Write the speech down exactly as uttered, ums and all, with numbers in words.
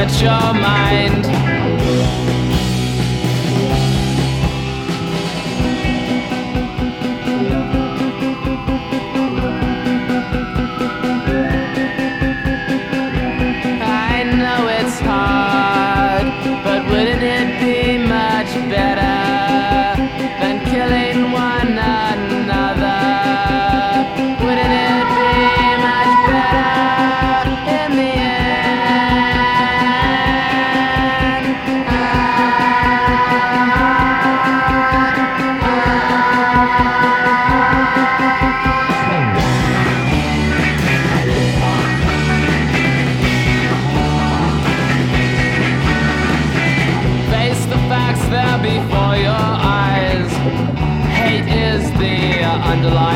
set your mind. I know it's hard, but wouldn't it be much better than killing one another? Wouldn't it be much better in the end? Face the facts there before your eyes. Hate is the underlying